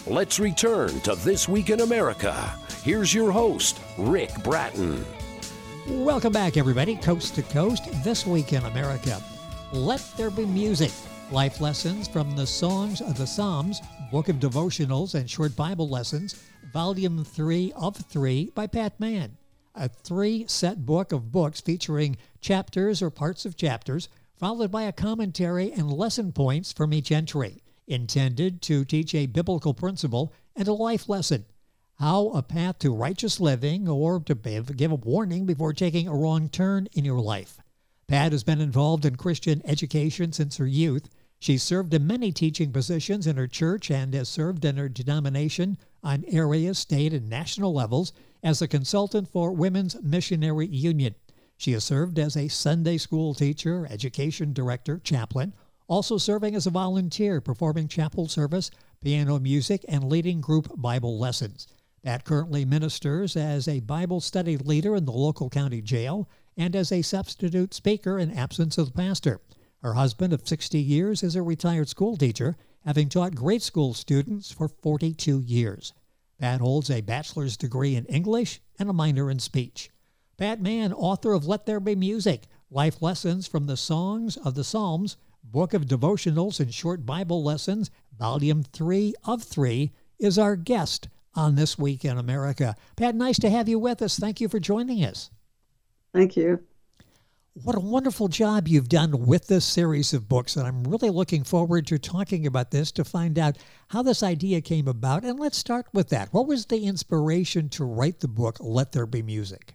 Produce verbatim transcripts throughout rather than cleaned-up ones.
Let's return to This Week in America. Here's your host, Rick Bratton. Welcome back, everybody, coast to coast, This Week in America. Let There Be Music. Life lessons from the Songs of the Psalms, Book of Devotionals and Short Bible Lessons, Volume three of three by Pat Mann. A three-set book of books featuring chapters or parts of chapters, followed by a commentary and lesson points from each entry, intended to teach a biblical principle and a life lesson, how a path to righteous living, or to give a warning before taking a wrong turn in your life. Pat has been involved in Christian education since her youth. She's served in many teaching positions in her church and has served in her denomination on area, state, and national levels as a consultant for Women's Missionary Union. She has served as a Sunday school teacher, education director, chaplain, also serving as a volunteer, performing chapel service, piano music, and leading group Bible lessons. Pat currently ministers as a Bible study leader in the local county jail and as a substitute speaker in absence of the pastor. Her husband of sixty years is a retired school teacher, having taught grade school students for forty-two years. Pat holds a bachelor's degree in English and a minor in speech. Pat Mann, author of Let There Be Music, Life Lessons from the Songs of the Psalms, Book of Devotionals and Short Bible Lessons, Volume three of three, is our guest on This Week in America. Pat, nice to have you with us. Thank you for joining us. Thank you. What a wonderful job you've done with this series of books, and I'm really looking forward to talking about this to find out how this idea came about. And let's start with that. What was the inspiration to write the book, Let There Be Music?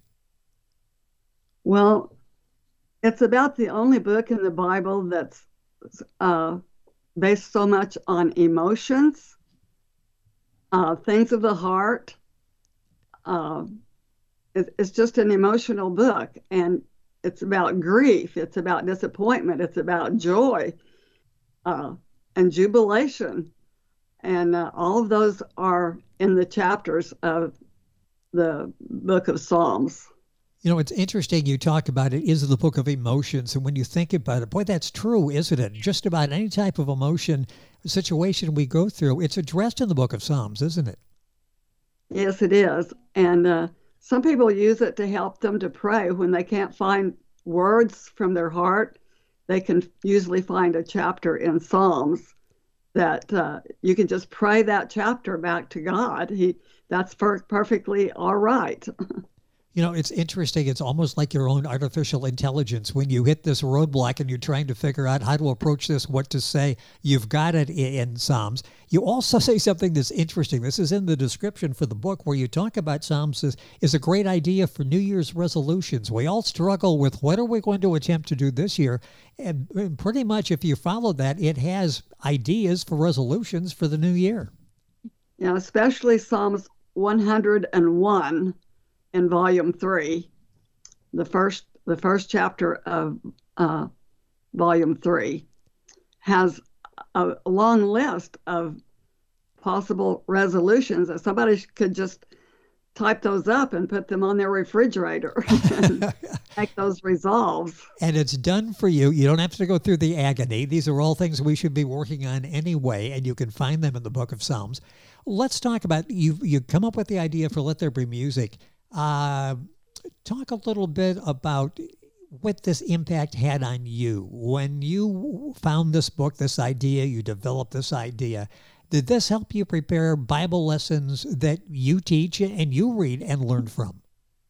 Well, it's about the only book in the Bible that's uh, based so much on emotions, uh, things of the heart. Uh, it, it's just an emotional book, and it's about grief, it's about disappointment, it's about joy uh, and jubilation. And uh, all of those are in the chapters of the book of Psalms. You know, it's interesting you talk about it is the book of emotions. And when you think about it, boy, that's true, isn't it? Just about any type of emotion situation we go through, it's addressed in the book of Psalms, isn't it? Yes, it is. And uh, some people use it to help them to pray when they can't find words from their heart. They can usually find a chapter in Psalms that uh, you can just pray that chapter back to God. He, that's per- perfectly all right. You know, it's interesting. It's almost like your own artificial intelligence. When you hit this roadblock and you're trying to figure out how to approach this, what to say, you've got it in Psalms. You also say something that's interesting. This is in the description for the book where you talk about Psalms is, is a great idea for New Year's resolutions. We all struggle with what are we going to attempt to do this year? And pretty much if you follow that, it has ideas for resolutions for the new year. Yeah, especially Psalms one hundred one. In volume three, the first the first chapter of uh, volume three has a long list of possible resolutions that somebody could just type those up and put them on their refrigerator and make those resolves. And it's done for you. You don't have to go through the agony. These are all things we should be working on anyway, and you can find them in the book of Psalms. Let's talk about, you you come up with the idea for Let There Be Music. Uh, talk a little bit about what this impact had on you. When you found this book, this idea, you developed this idea, did this help you prepare Bible lessons that you teach and you read and learn from?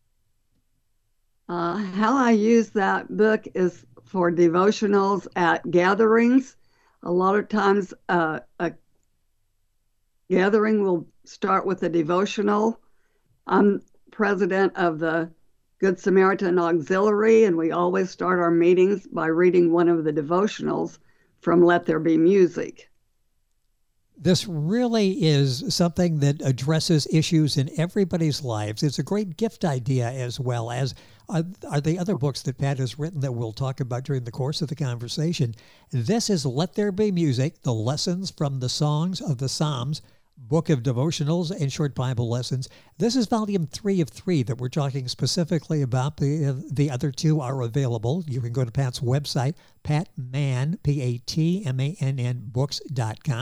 Uh, how I use that book is for devotionals at gatherings. A lot of times uh, a gathering will start with a devotional. I'm president of the Good Samaritan Auxiliary, and we always start our meetings by reading one of the devotionals from Let There Be Music. This really is something that addresses issues in everybody's lives. It's a great gift idea as well as uh, are the other books that Pat has written that we'll talk about during the course of the conversation. This is Let There Be Music, the lessons from the songs of the Psalms, Book of Devotionals and Short Bible Lessons. This is volume three of three that we're talking specifically about. The, uh, the other two are available. You can go to Pat's website, Pat Mann, P A T M A N N, books dot com.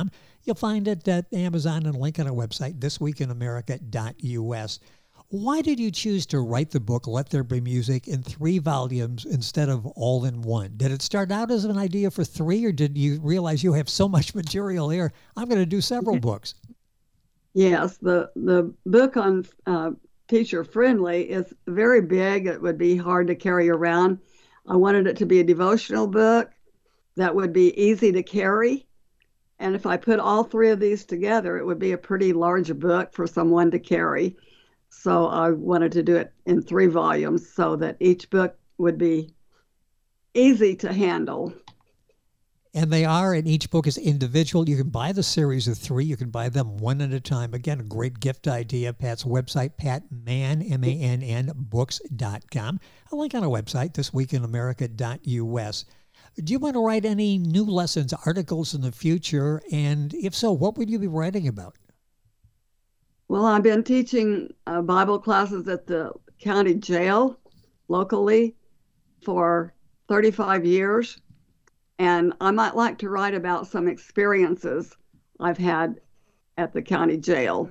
You'll find it at Amazon and a link on our website, this week in america dot u s. Why did you choose to write the book, Let There Be Music, in three volumes instead of all in one? Did it start out as an idea for three, or did you realize you have so much material here, I'm going to do several books? Yes, the, the book on uh, Teacher Friendly is very big. It would be hard to carry around. I wanted it to be a devotional book that would be easy to carry. And if I put all three of these together, it would be a pretty large book for someone to carry. So I wanted to do it in three volumes so that each book would be easy to handle. And they are, and each book is individual. You can buy the series of three. You can buy them one at a time. Again, a great gift idea. Pat's website, pat mann, M A N N, books dot com. A link on our website, this week in america dot u s. Do you want to write any new lessons, articles in the future? And if so, what would you be writing about? Well, I've been teaching uh, Bible classes at the county jail locally for thirty-five years, and I might like to write about some experiences I've had at the county jail.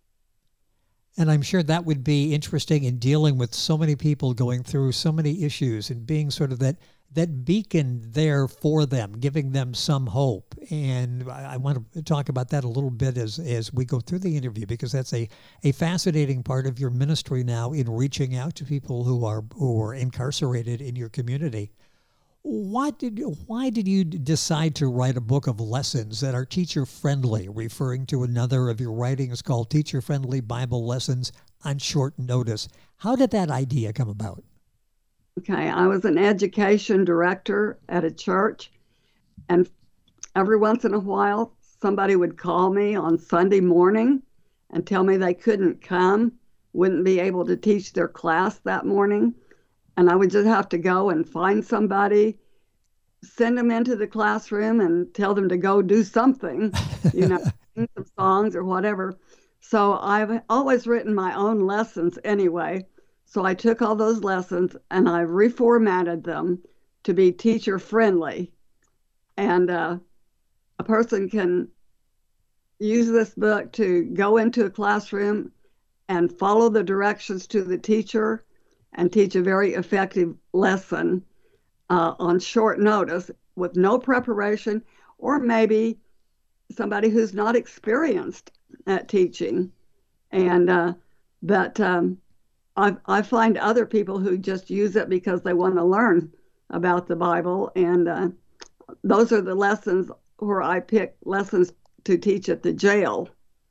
And I'm sure that would be interesting in dealing with so many people going through so many issues and being sort of that that beacon there for them, giving them some hope. And I, I want to talk about that a little bit as, as we go through the interview, because that's a, a fascinating part of your ministry now in reaching out to people who are who are incarcerated in your community. What did why did you decide to write a book of lessons that are teacher-friendly, referring to another of your writings called Teacher-Friendly Bible Lessons on Short Notice? How did that idea come about? Okay, I was an education director at a church, and every once in a while, somebody would call me on Sunday morning and tell me they couldn't come, wouldn't be able to teach their class that morning, and I would just have to go and find somebody, send them into the classroom and tell them to go do something, you know, sing some songs or whatever. So I've always written my own lessons anyway. So I took all those lessons and I reformatted them to be teacher friendly. And uh, a person can use this book to go into a classroom and follow the directions to the teacher and teach a very effective lesson uh, on short notice with no preparation, or maybe somebody who's not experienced at teaching. And uh, but um, I, I find other people who just use it because they want to learn about the Bible. And uh, those are the lessons where I pick lessons to teach at the jail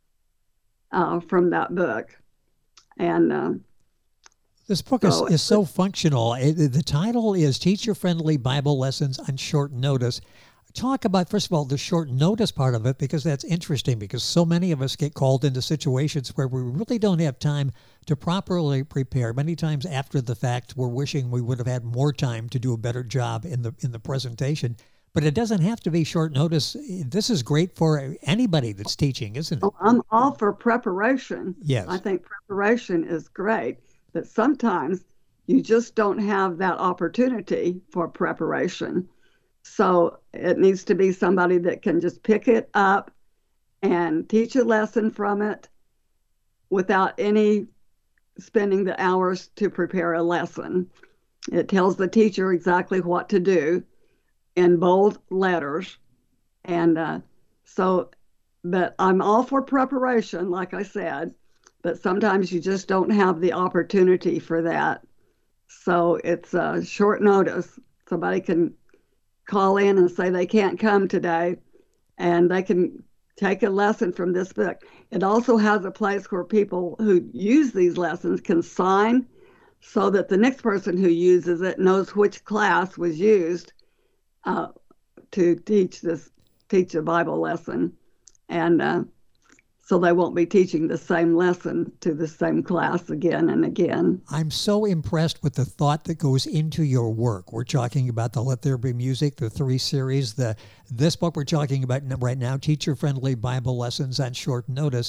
uh, from that book. And uh, this book so, is, is so functional. It, the title is Teacher-Friendly Bible Lessons on Short Notice. Talk about, first of all, the short notice part of it, because that's interesting, because so many of us get called into situations where we really don't have time to properly prepare. Many times after the fact, we're wishing we would have had more time to do a better job in the in the presentation. But it doesn't have to be short notice. This is great for anybody that's teaching, isn't it? Oh, I'm all for preparation. Yes. I think preparation is great, but sometimes you just don't have that opportunity for preparation. So it needs to be somebody that can just pick it up and teach a lesson from it without any spending the hours to prepare a lesson. It tells the teacher exactly what to do in bold letters. And uh, so, but I'm all for preparation, like I said, but sometimes you just don't have the opportunity for that. So it's a uh, short notice. Somebody can call in and say they can't come today, and they can take a lesson from this book. It also has a place where people who use these lessons can sign so that the next person who uses it knows which class was used uh, to teach this teach a Bible lesson. And uh, so they won't be teaching the same lesson to the same class again and again. I'm so impressed with the thought that goes into your work. We're talking about the Let There Be Music, the three series, the this book we're talking about right now, Teacher-Friendly Bible Lessons on Short Notice.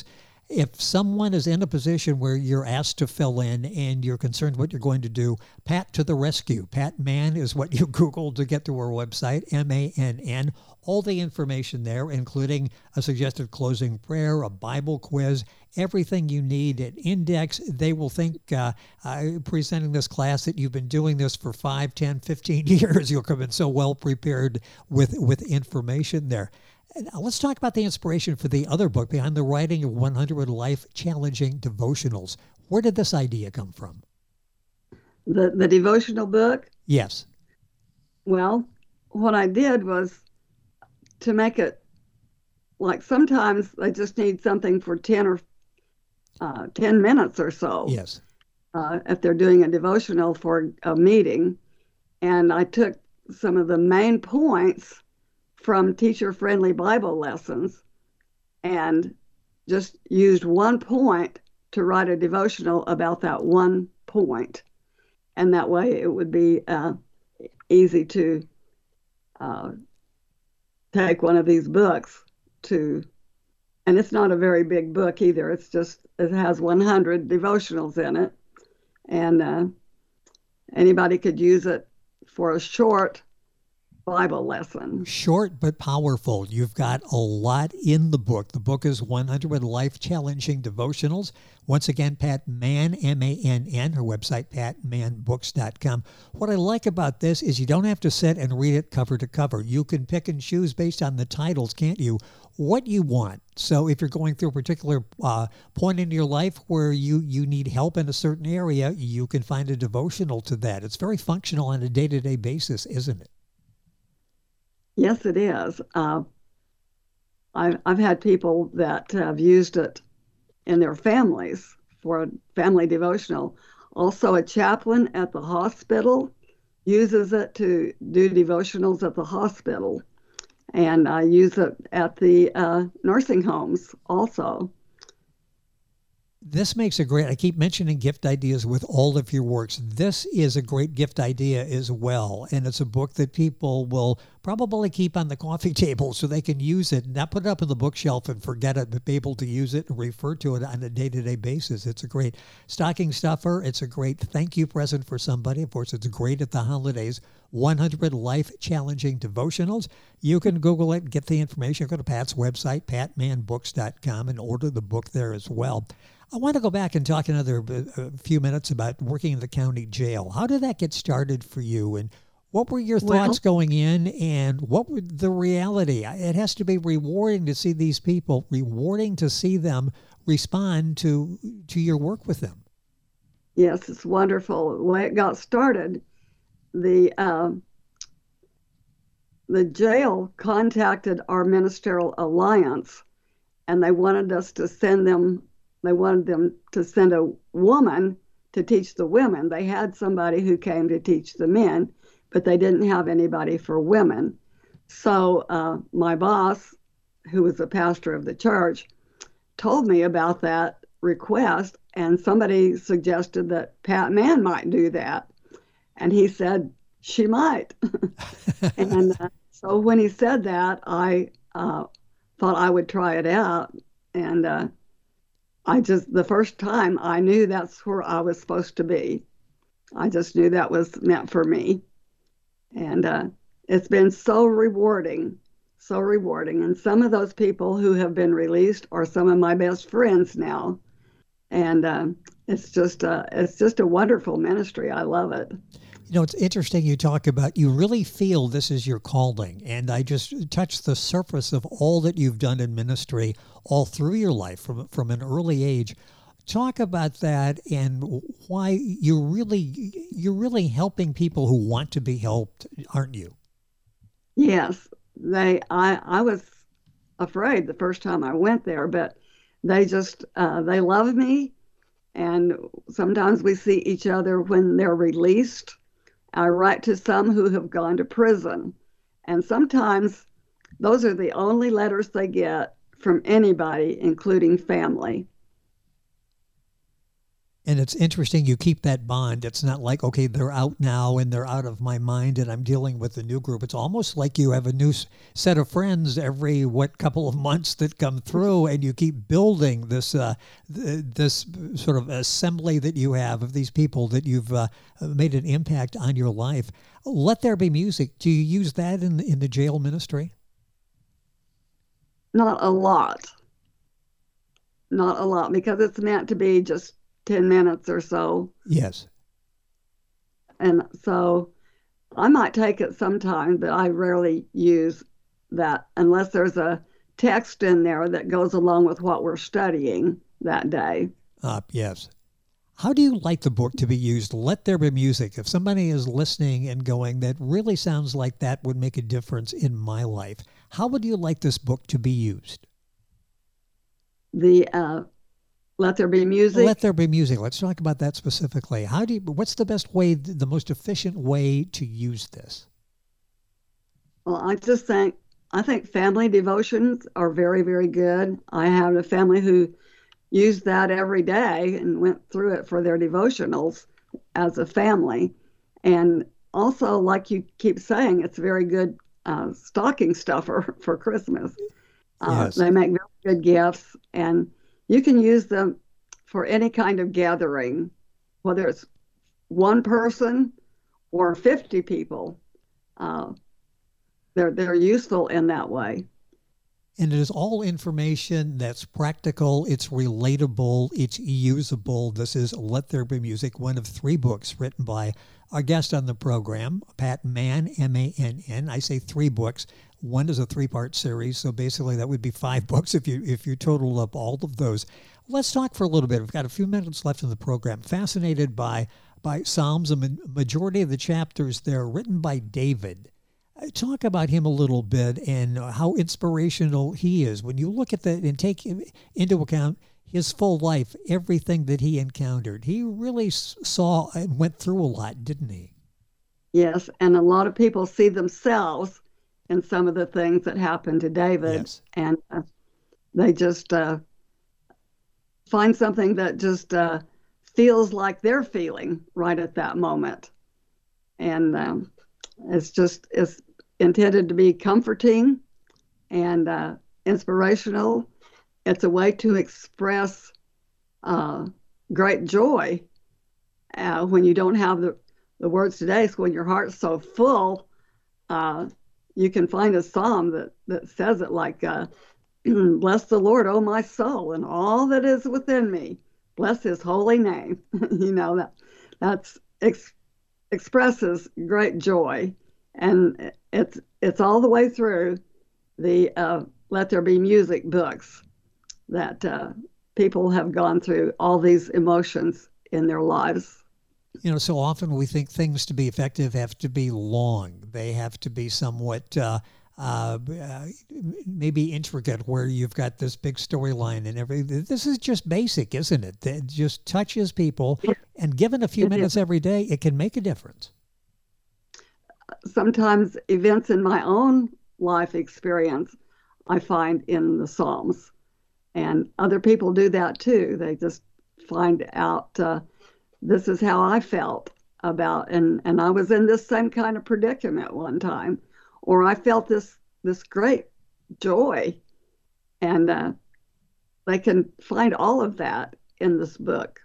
if someone is in a position where you're asked to fill in and you're concerned what you're going to do, Pat to the rescue. Pat Mann is what you Google to get to our website, M A N N. All the information there, including a suggested closing prayer, a Bible quiz, everything you need, an index. They will think, uh, uh, presenting this class, that you've been doing this for five, ten, fifteen years. You'll come in so well prepared with, with information there. Now, let's talk about the inspiration for the other book, Behind the Writing of one hundred Life-Challenging Devotionals. Where did this idea come from? The, the devotional book? Yes. Well, what I did was to make it, like sometimes they just need something for ten or uh, ten minutes or so. Yes. Uh, if they're doing a devotional for a meeting. And I took some of the main points from teacher-friendly Bible lessons and just used one point to write a devotional about that one point. And that way it would be uh, easy to uh, take one of these books to, and it's not a very big book either. It's just, it has one hundred devotionals in it. And uh, anybody could use it for a short Bible lesson. Short but powerful. You've got a lot in the book. The book is one hundred Life-Challenging Devotionals. Once again, Pat Mann, M A N N, her website, pat mann books dot com. What I like about this is you don't have to sit and read it cover to cover. You can pick and choose based on the titles, can't you, what you want. So if you're going through a particular uh, point in your life where you, you need help in a certain area, you can find a devotional to that. It's very functional on a day-to-day basis, isn't it? Yes, it is. Uh, I've, I've had people that have used it in their families for a family devotional. Also, a chaplain at the hospital uses it to do devotionals at the hospital. And I use it at the uh, nursing homes also. This makes a great, I keep mentioning gift ideas with all of your works. This is a great gift idea as well. And it's a book that people will probably keep on the coffee table so they can use it, not put it up on the bookshelf and forget it, but be able to use it and refer to it on a day-to-day basis. It's a great stocking stuffer. It's a great thank you present for somebody. Of course, it's great at the holidays. one hundred Life-Challenging Devotionals. You can Google it, get the information. Go to Pat's website, pat mann books dot com, and order the book there as well. I want to go back and talk another a few minutes about working in the county jail. How did that get started for you, and what were your thoughts well, going in, and what was the reality? It has to be rewarding to see these people, rewarding to see them respond to to your work with them. Yes, it's wonderful. The way it got started, the uh, the jail contacted our ministerial alliance, and they wanted us to send them. They wanted them to send a woman to teach the women. They had somebody who came to teach the men, but they didn't have anybody for women. So uh, my boss, who was the pastor of the church, told me about that request, and somebody suggested that Pat Mann might do that. And he said, she might. and uh, so when he said that, I uh, thought I would try it out. And uh, I just, the first time I knew that's where I was supposed to be. I just knew that was meant for me. And uh, it's been so rewarding, so rewarding. And some of those people who have been released are some of my best friends now. And uh, it's just, uh, it's just a wonderful ministry. I love it. You know, it's interesting you talk about, you really feel this is your calling. And I just touched the surface of all that you've done in ministry all through your life from, from an early age. Talk about that and why you're really, you're really helping people who want to be helped, aren't you? Yes. They, I, I was afraid the first time I went there, but they just, uh, they love me. And sometimes we see each other when they're released. I write to some who have gone to prison, and sometimes those are the only letters they get from anybody, including family. And it's interesting you keep that bond. It's not like, okay, they're out now and they're out of my mind and I'm dealing with a new group. It's almost like you have a new set of friends every, what, couple of months that come through, and you keep building this uh, th- this sort of assembly that you have of these people that you've uh, made an impact on your life. Let There Be Music. Do you use that in, in the jail ministry? Not a lot. Not a lot, because it's meant to be just ten minutes or so. Yes. And so I might take it sometime, but I rarely use that unless there's a text in there that goes along with what we're studying that day. Uh, yes. How do you like the book to be used? Let There Be Music. If somebody is listening and going, that really sounds like that would make a difference in my life, how would you like this book to be used? The uh, Let There Be Music. Let There Be Music. Let's talk about that specifically. How do you, what's the best way, the most efficient way to use this? Well, I just think, I think family devotions are very, very good. I have a family who used that every day and went through it for their devotionals as a family. And also, like you keep saying, it's very good uh, stocking stuffer for Christmas. Uh, Yes. They make very good gifts, and you can use them for any kind of gathering, whether it's one person or fifty people. Uh, they're they're useful in that way. And it is all information that's practical, it's relatable, it's usable. This is Let There Be Music, one of three books written by our guest on the program, Pat Mann, M A N N. I say three books. One is a three-part series, so basically that would be five books if you if you total up all of those. Let's talk for a little bit. We've got a few minutes left in the program. Fascinated by by Psalms. A majority of the chapters there written by David. Talk about him a little bit and how inspirational he is. When you look at that and take into account his full life, everything that he encountered, he really saw and went through a lot, didn't he? Yes, and a lot of people see themselves in some of the things that happened to David, Yes. and uh, they just uh, find something that just uh, feels like they're feeling right at that moment. And um, it's just, it's intended to be comforting and uh, inspirational. It's a way to express uh, great joy uh, when you don't have the, the words today. So when your heart's so full, uh, you can find a psalm that, that says it like, uh, bless the Lord, oh my soul, and all that is within me. Bless his holy name. You know, that that's ex- expresses great joy. And it's it's all the way through the uh, Let There Be Music books that uh, people have gone through all these emotions in their lives. You know, so often we think things to be effective have to be long. They have to be somewhat uh, uh, uh, maybe intricate, where you've got this big storyline and everything. This is just basic, isn't it? It just touches people, and given a few It minutes is. every day, it can make a difference. Sometimes events in my own life experience, I find in the Psalms. And other people do that too. They just find out, uh, this is how I felt about, and, and I was in this same kind of predicament one time, or I felt this, this great joy. And uh, they can find all of that in this book.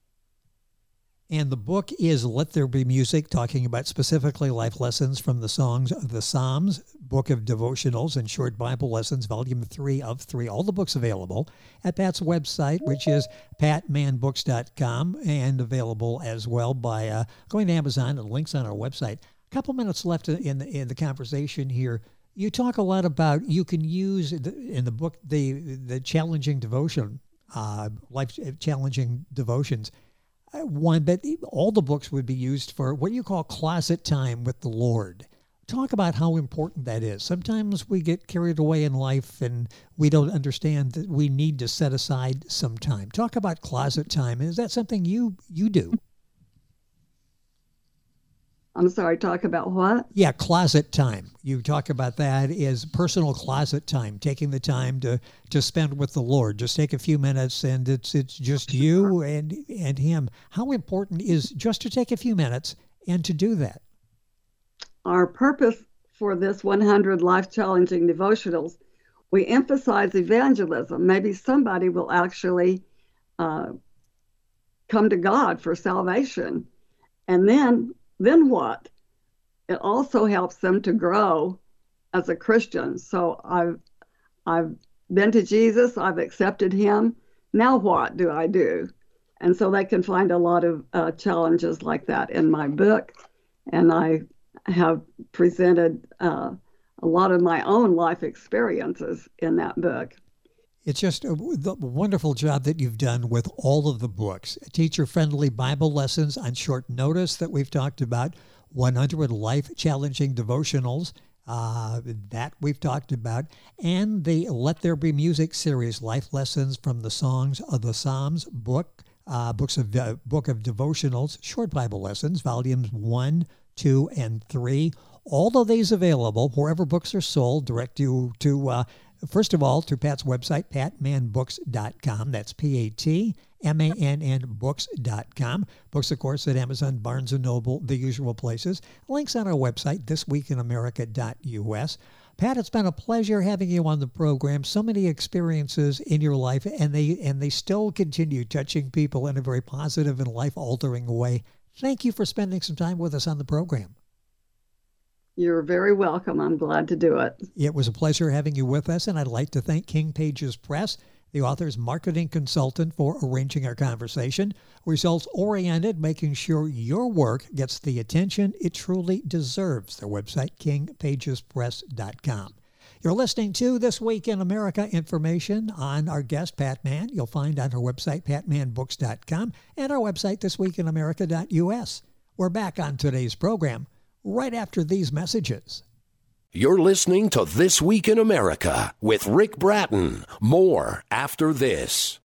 And the book is Let There Be Music, talking about specifically life lessons from the songs of the Psalms, book of devotionals and short Bible lessons, volume three of three. All the books available at Pat's website, which is pat mann books dot com, and available as well by uh, going to Amazon, and links on our website. A couple minutes left in the, in the conversation here. You talk a lot about, you can use the, in the book the the challenging devotion, uh, life challenging devotions. One, but all the books would be used for what you call closet time with the Lord. Talk about how important that is. Sometimes we get carried away in life and we don't understand that we need to set aside some time. Talk about closet time. Is that something you, you do? I'm sorry, talk about what? Yeah, closet time. You talk about that as personal closet time, taking the time to, to spend with the Lord. Just take a few minutes, and it's it's just you and and Him. How important is just to take a few minutes and to do that? Our purpose for this one hundred life-challenging devotionals, we emphasize evangelism. Maybe somebody will actually uh, come to God for salvation. And then Then what? It also helps them to grow as a Christian. So I've I've been to Jesus, I've accepted Him. Now what do I do? And so they can find a lot of uh, challenges like that in my book. And I have presented uh, a lot of my own life experiences in that book. It's just a, the wonderful job that you've done with all of the books. Teacher-friendly Bible lessons on short notice that we've talked about, one hundred life-challenging devotionals uh, that we've talked about, and the Let There Be Music series, life lessons from the Songs of the Psalms book, uh, books of uh, book of devotionals, short Bible lessons, volumes one, two, and three. All of these available wherever books are sold. Direct you to uh, First of all, to Pat's website, pat man books dot com. That's P A T M A N N books dot com. Books, of course, at Amazon, Barnes and Noble, the usual places. Links on our website, this week in america dot U S. Pat, it's been a pleasure having you on the program. So many experiences in your life, and they and they still continue touching people in a very positive and life-altering way. Thank you for spending some time with us on the program. You're very welcome. I'm glad to do it. It was a pleasure having you with us, and I'd like to thank King Pages Press, the author's marketing consultant, for arranging our conversation. Results-oriented, making sure your work gets the attention it truly deserves. Their website, king pages press dot com. You're listening to This Week in America information on our guest, Pat Mann. You'll find on her website, pat man books dot com, and our website, this week in america dot U S. We're back on today's program right after these messages. You're listening to This Week in America with Rick Bratton. More after this.